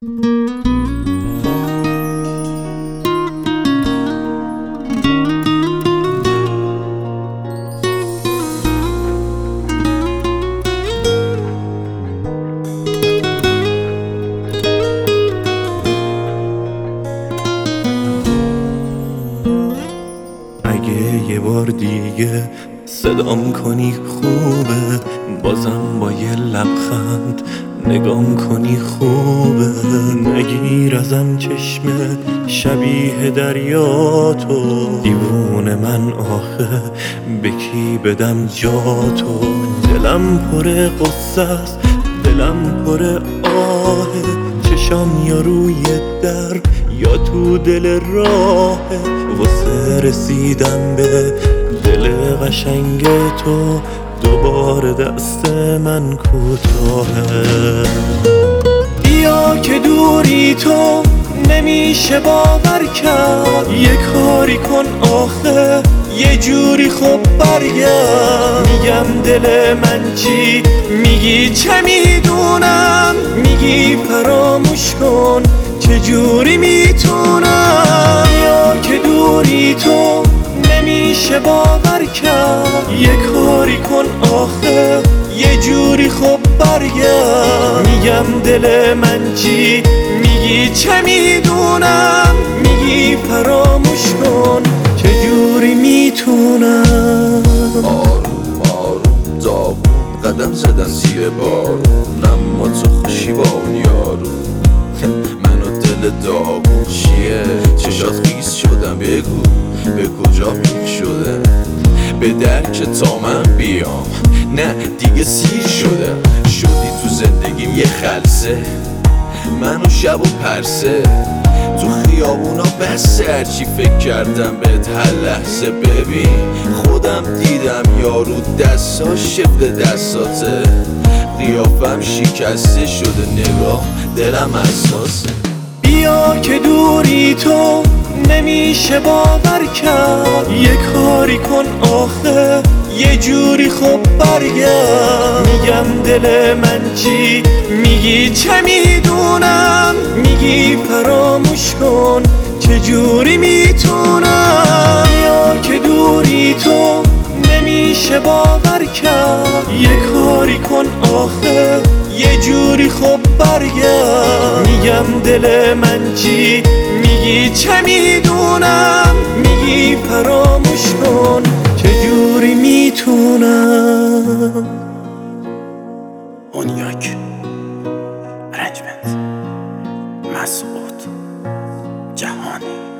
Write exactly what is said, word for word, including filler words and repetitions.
اگه یه بار دیگه صدام کنی خوبه، بازم با یه لبخند نگام کنی خوبه. نگیر ازم چشمت شبیه دریاتو، دیوونه من آخه به کی بدم جاتو. دلم پر قصه است، دلم پر آهه، چشام یا روی در یا تو دل راهه. واسه رسیدم به دل قشنگ تو دوباره دست من کوتاهه. بیا که دوری تو نمیشه باور کرد، یه کاری کن آخه یه جوری خب برگرد. میگم دل من چی میگی چه میدونم، میگی فراموش کن چجوری میتونم. یا که دوری تو نمیشه باور کرد، یه کاری کن آخه یه جوری خب برگرد. میگم دل من چی میگی چه میدونم، میگی فراموش کن چجوری میتونم. آروم آروم داغون قدم زدن زیر بارون، اما تو خوشی با اون یارو. منو دل داغون چیه چشات خیس شدم، بگو به کجا پیر شده، به درک تا من بیام نه دیگه سیر شدم. شدی تو زندگیم یه خلسه، منو شب و پرسه تو خیابونا بسه. هرچی فکر کردم بهت هر لحظه، ببین خودم دیدم یارو دستاش شفت دستاته. قیافم شکسته شده، نگاه دلم اساسه. بیا که دوری تو نمیشه باور کرد، یه کاری کن آخه یه جوری خب برگرد. میگم دل من چی میگی چه میدونم، میگی فراموش کن چجوری میتونم. یا که دوری تو نمیشه باور کرد، یه کاری کن آخه یه جوری خب برگرد. میگم دل من چی میگی چه میدونم، میگی فراموش کن چجوری میتونم. اونیاک ارنجمنت مسعود جهانی.